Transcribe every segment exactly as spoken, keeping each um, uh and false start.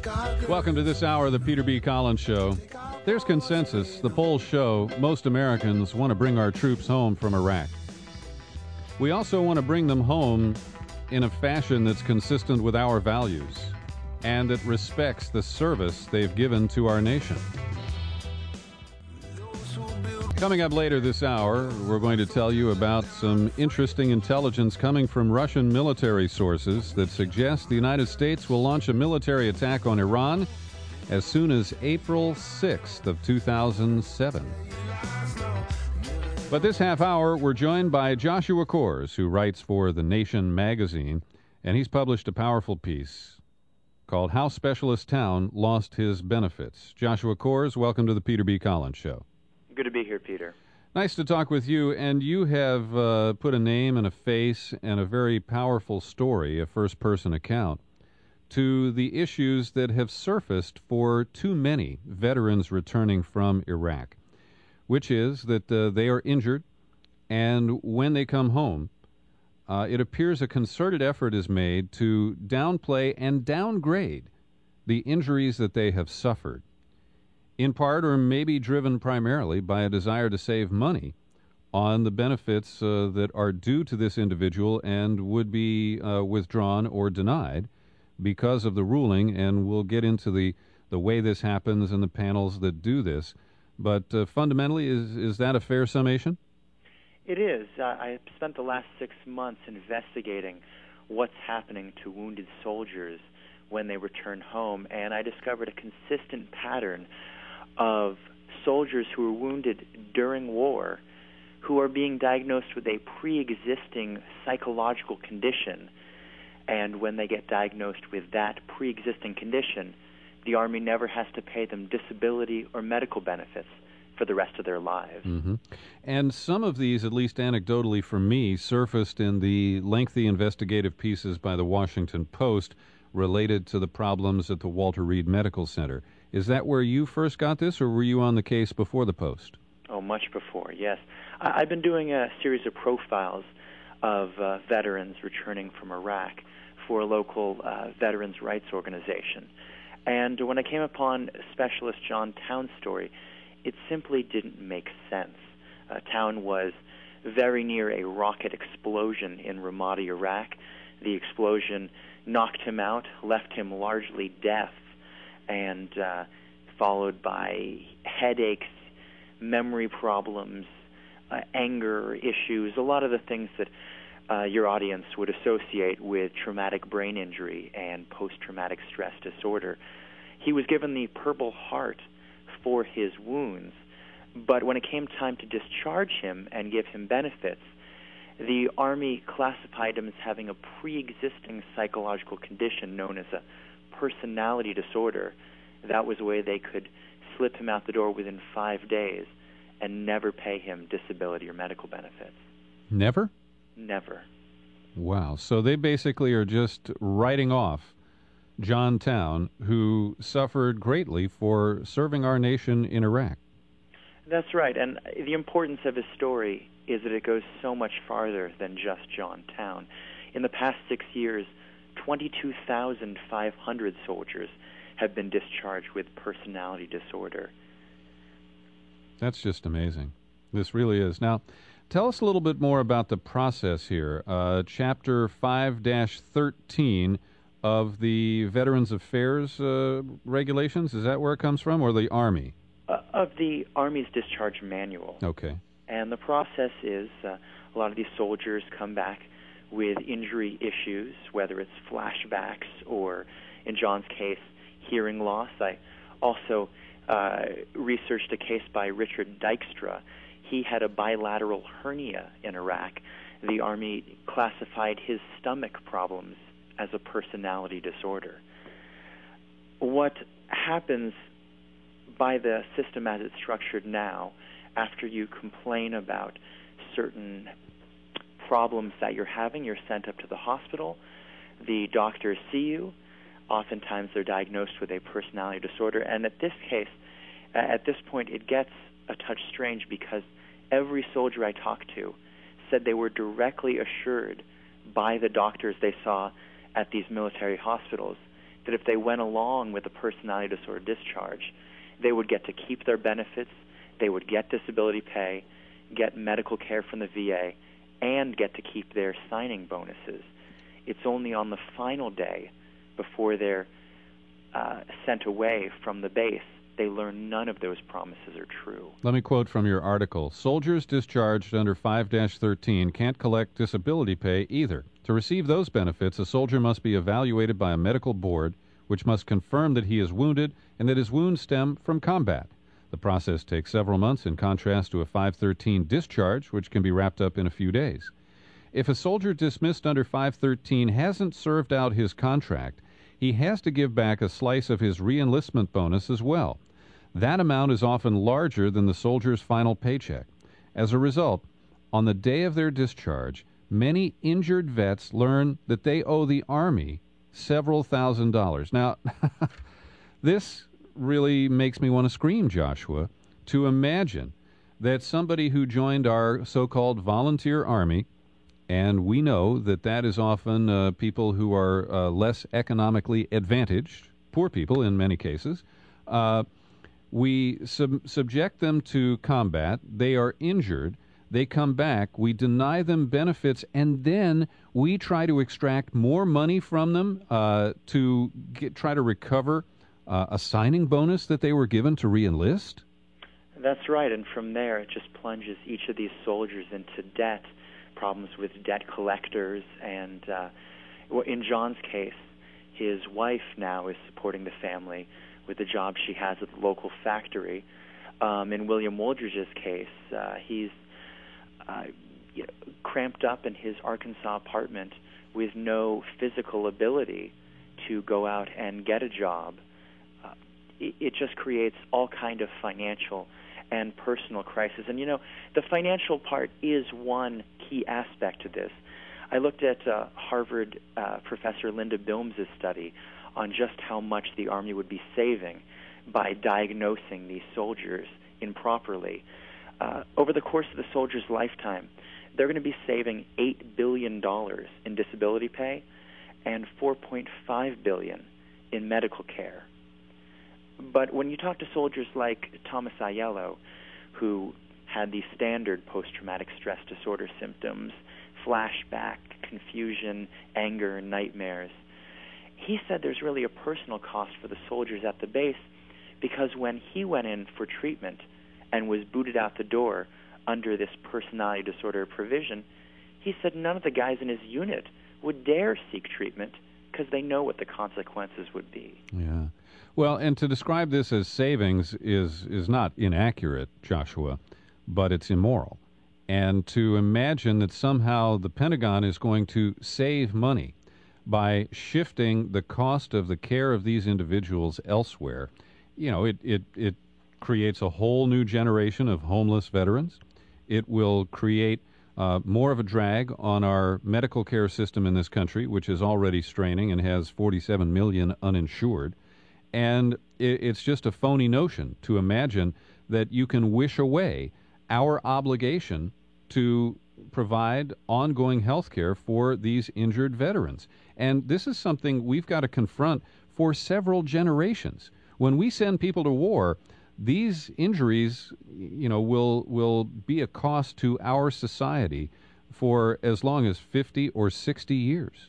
Welcome to this hour of the Peter B. Collins Show. There's consensus. The polls show most Americans want to bring our troops home from Iraq. We also want to bring them home in a fashion that's consistent with our values and that respects the service they've given to our nation. Coming up later this hour, we're going to tell you about some interesting intelligence coming from Russian military sources that suggests the United States will launch a military attack on Iran as soon as April sixth of two thousand seven. But this half hour, we're joined by Joshua Coors, who writes for The Nation magazine, and he's published a powerful piece called How Specialist Town Lost His Benefits. Joshua Coors, welcome to the Peter B. Collins Show. Good to be here, Peter. Nice to talk with you, and you have uh, put a name and a face and a very powerful story, a first-person account, to the issues that have surfaced for too many veterans returning from Iraq, which is that uh, they are injured, and when they come home, uh, it appears a concerted effort is made to downplay and downgrade the injuries that they have suffered, in part or maybe driven primarily by a desire to save money on the benefits uh, that are due to this individual and would be uh, withdrawn or denied because of the ruling. And we'll get into the, the way this happens and the panels that do this. But uh, fundamentally, is, is that a fair summation? It is. Uh, I spent the last six months investigating what's happening to wounded soldiers when they return home, and I discovered a consistent pattern of soldiers who were wounded during war who are being diagnosed with a pre-existing psychological condition. And when they get diagnosed with that pre-existing condition, the Army never has to pay them disability or medical benefits for the rest of their lives. Mm-hmm. And some of these, at least anecdotally for me, surfaced in the lengthy investigative pieces by the Washington Post related to the problems at the Walter Reed Medical Center. Is that where you first got this, or were you on the case before the Post? Oh, much before, yes. I- I've been doing a series of profiles of uh, veterans returning from Iraq for a local uh, veterans' rights organization. And when I came upon Specialist John Towne's story, it simply didn't make sense. Uh, Towne was very near a rocket explosion in Ramadi, Iraq. The explosion knocked him out, left him largely deaf, and uh, followed by headaches, memory problems, uh, anger issues, a lot of the things that uh, your audience would associate with traumatic brain injury and post-traumatic stress disorder. He was given the Purple Heart for his wounds, but when it came time to discharge him and give him benefits, the Army classified him as having a pre-existing psychological condition known as a personality disorder. That was a way they could slip him out the door within five days and never pay him disability or medical benefits. Never? Never. Wow. So they basically are just writing off John Towne, who suffered greatly for serving our nation in Iraq. That's right. And the importance of his story is that it goes so much farther than just John Towne. In the past six years, twenty-two thousand five hundred soldiers have been discharged with personality disorder. That's just amazing. This really is. Now, tell us a little bit more about the process here. Uh, chapter five dash thirteen of the Veterans Affairs uh, regulations, is that where it comes from, or the Army? Uh, of the Army's discharge manual. Okay. And the process is uh, a lot of these soldiers come back with injury issues, whether it's flashbacks or, in John's case, hearing loss. I also uh, researched a case by Richard Dykstra. He had a bilateral hernia in Iraq. The Army classified his stomach problems as a personality disorder. What happens by the system as it's structured now, after you complain about certain problems that you're having, you're sent up to the hospital. The doctors see you. Oftentimes they're diagnosed with a personality disorder. And at this case, at this point, it gets a touch strange because every soldier I talked to said they were directly assured by the doctors they saw at these military hospitals that if they went along with a personality disorder discharge, they would get to keep their benefits, they would get disability pay, get medical care from the V A, and get to keep their signing bonuses. It's only on the final day, before they're uh, sent away from the base, they learn none of those promises are true. Let me quote from your article. Soldiers discharged under five dash thirteen can't collect disability pay either. To receive those benefits, a soldier must be evaluated by a medical board, which must confirm that he is wounded and that his wounds stem from combat. The process takes several months, in contrast to a five thirteen discharge, which can be wrapped up in a few days. If a soldier dismissed under five thirteen hasn't served out his contract, he has to give back a slice of his reenlistment bonus as well. That amount is often larger than the soldier's final paycheck. As a result, on the day of their discharge, many injured vets learn that they owe the Army several thousand dollars. Now, this really makes me want to scream, Joshua, to imagine that somebody who joined our so-called volunteer Army, and we know that that is often uh, people who are uh, less economically advantaged, poor people in many cases, uh, we sub- subject them to combat, they are injured, they come back, we deny them benefits, and then we try to extract more money from them uh, to get, try to recover uh, a signing bonus that they were given to reenlist? That's right, and from there it just plunges each of these soldiers into debt, problems with debt collectors, and uh, in John's case, his wife now is supporting the family with the job she has at the local factory. Um, in William Wooldridge's case, uh, he's uh, you know, cramped up in his Arkansas apartment with no physical ability to go out and get a job. Uh, it, it just creates all kind of financial and personal crisis. And, you know, the financial part is one key aspect to this. I looked at uh, Harvard uh, Professor Linda Bilmes' study on just how much the Army would be saving by diagnosing these soldiers improperly. Uh, over the course of the soldier's lifetime, they're going to be saving eight billion dollars in disability pay and four point five billion dollars in medical care. But when you talk to soldiers like Thomas Aiello, who had the standard post-traumatic stress disorder symptoms, flashback, confusion, anger, nightmares, he said there's really a personal cost for the soldiers at the base, because when he went in for treatment and was booted out the door under this personality disorder provision, he said none of the guys in his unit would dare seek treatment because they know what the consequences would be. Yeah. Well, and to describe this as savings is is not inaccurate, Joshua, but it's immoral. And to imagine that somehow the Pentagon is going to save money by shifting the cost of the care of these individuals elsewhere, you know, it, it, it creates a whole new generation of homeless veterans. It will create uh, more of a drag on our medical care system in this country, which is already straining and has forty-seven million uninsured. And it, it's just a phony notion to imagine that you can wish away our obligation to provide ongoing health care for these injured veterans. And this is something we've got to confront for several generations. When we send people to war, these injuries, you know, will will be a cost to our society for as long as fifty or sixty years.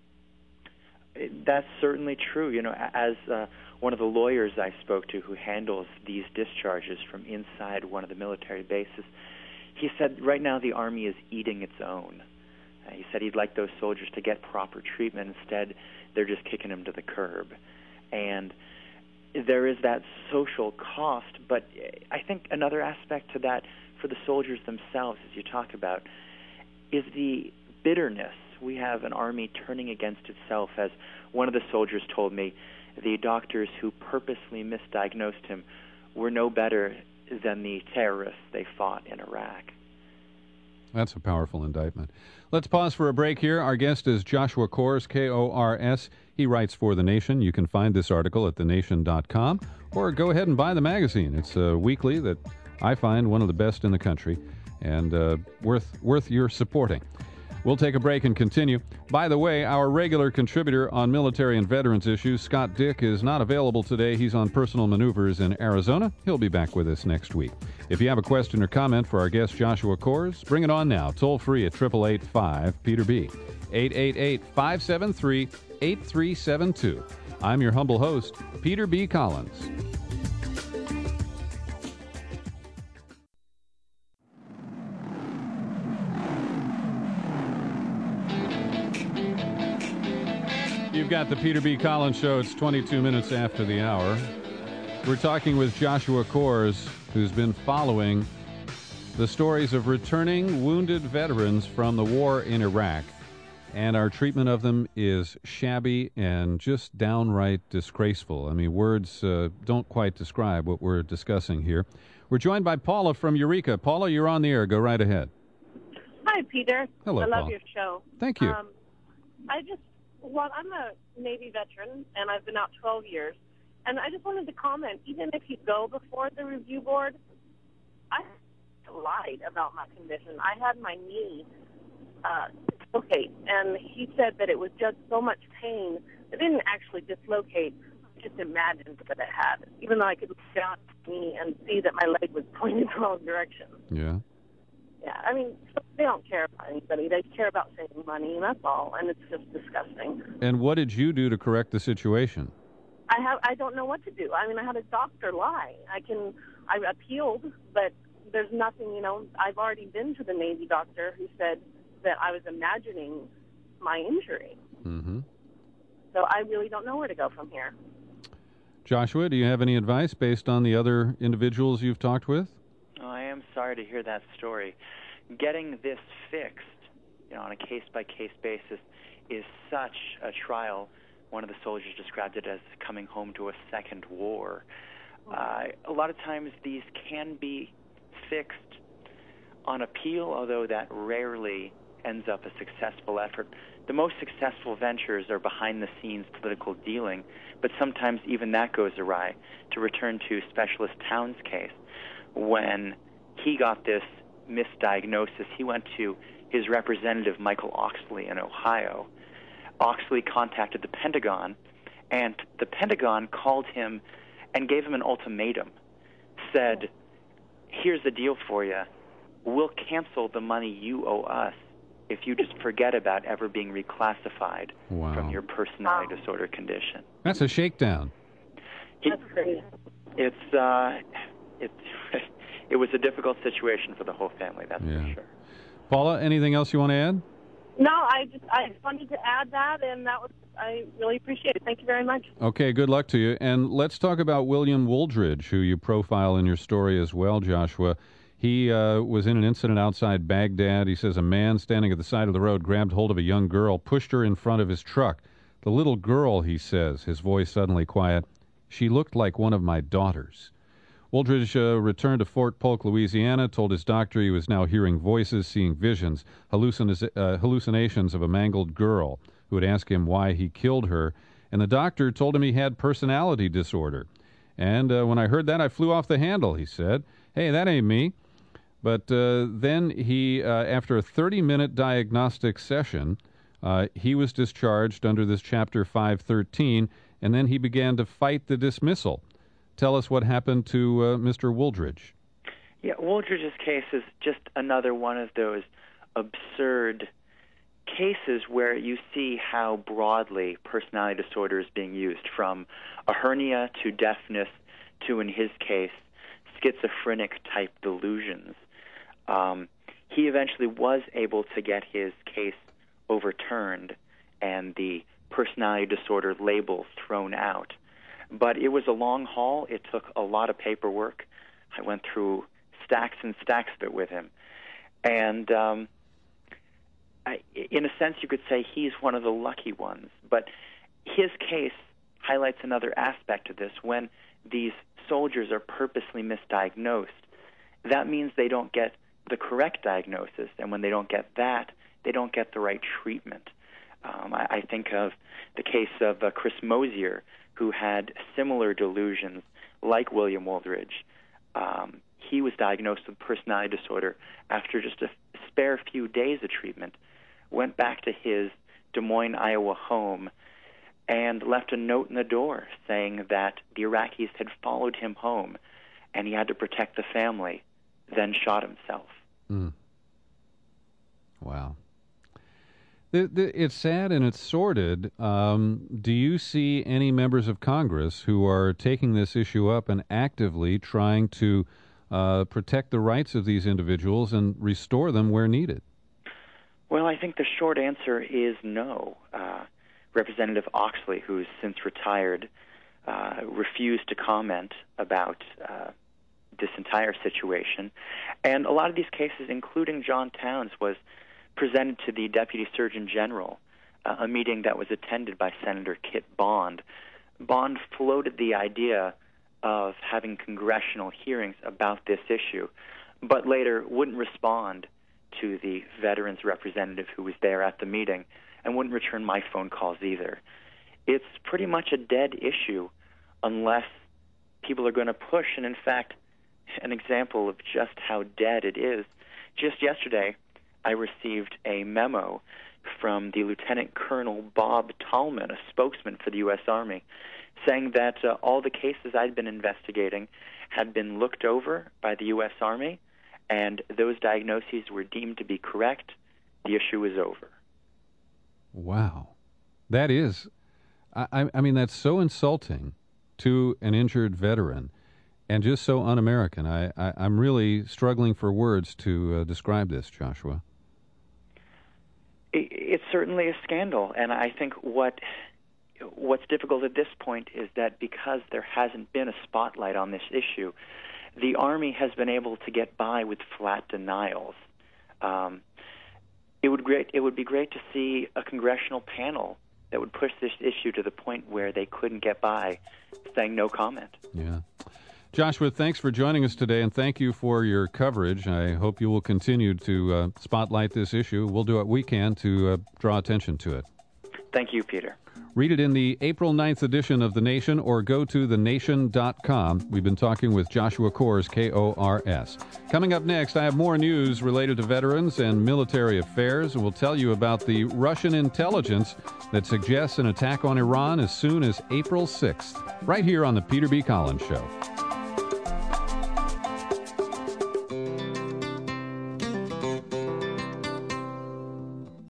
That's certainly true. You know, as uh, one of the lawyers I spoke to who handles these discharges from inside one of the military bases, he said right now the Army is eating its own. Uh, he said he'd like those soldiers to get proper treatment. Instead, they're just kicking them to the curb. And there is that social cost, but I think another aspect to that for the soldiers themselves, as you talk about, is the bitterness. We have an Army turning against itself. As one of the soldiers told me, the doctors who purposely misdiagnosed him were no better than the terrorists they fought in Iraq. That's a powerful indictment. Let's pause for a break here. Our guest is Joshua Kors, K O R S. He writes for The Nation. You can find this article at the nation dot com, or go ahead and buy the magazine. It's a weekly that I find one of the best in the country and uh, worth worth your supporting. We'll take a break and continue. By the way, our regular contributor on military and veterans issues, Scott Dick, is not available today. He's on personal maneuvers in Arizona. He'll be back with us next week. If you have a question or comment for our guest, Joshua Coors, bring it on now. Toll free at eight eight eight, five, Peter B. eight eight eight, five seven three, eight three seven two. I'm your humble host, Peter B. Collins. You've got the Peter B. Collins Show. It's twenty-two minutes after the hour. We're talking with Joshua Coors, who's been following the stories of returning wounded veterans from the war in Iraq. And our treatment of them is shabby and just downright disgraceful. I mean, words uh, don't quite describe what we're discussing here. We're joined by Paula from Eureka. Paula, you're on the air. Go right ahead. Hi, Peter. Hello, I love Paula. your show. Thank you. Um, I just, well, I'm a Navy veteran, and I've been out twelve years. And I just wanted to comment, even if you go before the review board, I lied about my condition. I had my knee uh, dislocate, and he said that it was just so much pain. It didn't actually dislocate. I just imagined that it had, even though I could look down at me and see that my leg was pointing the wrong direction. Yeah. Yeah, I mean, they don't care about anybody. They care about saving money, and that's all, and it's just disgusting. And what did you do to correct the situation? I have. I don't know what to do. I mean, I had a doctor lie. I can. I appealed, but there's nothing. You know, I've already been to the Navy doctor who said that I was imagining my injury. Mm-hmm. So I really don't know where to go from here. Joshua, do you have any advice based on the other individuals you've talked with? Oh, I am sorry to hear that story. Getting this fixed, you know, on a case-by-case basis is such a trial. One of the soldiers described it as coming home to a second war. Uh, a lot of times these can be fixed on appeal, although that rarely ends up a successful effort. The most successful ventures are behind-the-scenes political dealing, but sometimes even that goes awry. To return to Specialist Town's case, when he got this misdiagnosis, he went to his representative, Michael Oxley, in Ohio. Oxley contacted the Pentagon, and the Pentagon called him and gave him an ultimatum, said, here's the deal for you. We'll cancel the money you owe us if you just forget about ever being reclassified Wow. from your personality Wow. disorder condition. That's a shakedown. He, That's crazy. it's, uh, it, it was a difficult situation for the whole family, that's Yeah. for sure. Paula, anything else you want to add? No, I just I just wanted to add that, and that was I really appreciate it. Thank you very much. Okay, good luck to you. And let's talk about William Wooldridge, who you profile in your story as well, Joshua. He uh, was in an incident outside Baghdad. He says a man standing at the side of the road grabbed hold of a young girl, pushed her in front of his truck. The little girl, he says, his voice suddenly quiet, she looked like one of my daughters. Wooldridge uh, returned to Fort Polk, Louisiana, told his doctor he was now hearing voices, seeing visions, hallucin- uh, hallucinations of a mangled girl who would ask him why he killed her. And the doctor told him he had personality disorder. And uh, when I heard that, I flew off the handle, he said. Hey, that ain't me. But uh, then he, uh, after a thirty-minute diagnostic session, uh, he was discharged under this Chapter five thirteen, and then he began to fight the dismissal. Tell us what happened to uh, Mister Wooldridge. Yeah, Wooldridge's case is just another one of those absurd cases where you see how broadly personality disorder is being used, from a hernia to deafness to, in his case, schizophrenic-type delusions. Um, he eventually was able to get his case overturned and the personality disorder label thrown out. But it was a long haul. It took a lot of paperwork. I went through stacks and stacks of it with him. And um, I, in a sense, you could say he's one of the lucky ones. But his case highlights another aspect of this. When these soldiers are purposely misdiagnosed, that means they don't get the correct diagnosis. And when they don't get that, they don't get the right treatment. Um, I, I think of the case of uh, Chris Mosier, who had similar delusions like William Wooldridge. Um, he was diagnosed with personality disorder after just a spare few days of treatment went back to his Des Moines, Iowa home and left a note in the door saying that the Iraqis had followed him home and he had to protect the family, then shot himself. Mm. Wow. The, the, it's sad and it's sordid. Um, do you see any members of Congress who are taking this issue up and actively trying to uh, protect the rights of these individuals and restore them where needed? Well, I think the short answer is no. Uh, Representative Oxley, who's since retired, uh, refused to comment about uh, this entire situation. And a lot of these cases, including John Towns, was presented to the Deputy Surgeon General, uh, a meeting that was attended by Senator Kit Bond. Bond floated the idea of having congressional hearings about this issue, but later wouldn't respond to the veterans representative who was there at the meeting and wouldn't return my phone calls either. It's pretty much a dead issue unless people are going to push. And in fact, an example of just how dead it is, just yesterday I received a memo from the Lieutenant Colonel Bob Tallman, a spokesman for the U S Army, saying that uh, all the cases I'd been investigating had been looked over by the U S Army, and those diagnoses were deemed to be correct. The issue is over. Wow. That is, I, I mean, that's so insulting to an injured veteran and just so un-American. I, I, I'm really struggling for words to uh, describe this, Joshua. It, it's certainly a scandal, and I think what what's difficult at this point is that because there hasn't been a spotlight on this issue, the Army has been able to get by with flat denials. Um, it would great. It would be great to see a congressional panel that would push this issue to the point where they couldn't get by saying no comment. Yeah. Joshua, thanks for joining us today, and thank you for your coverage. I hope you will continue to uh, spotlight this issue. We'll do what we can to uh, draw attention to it. Thank you, Peter. Read it in the April ninth edition of The Nation or go to the nation dot com. We've been talking with Joshua Kors, K O R S. Coming up next, I have more news related to veterans and military affairs, and we'll tell you about the Russian intelligence that suggests an attack on Iran as soon as April sixth, right here on The Peter B. Collins Show.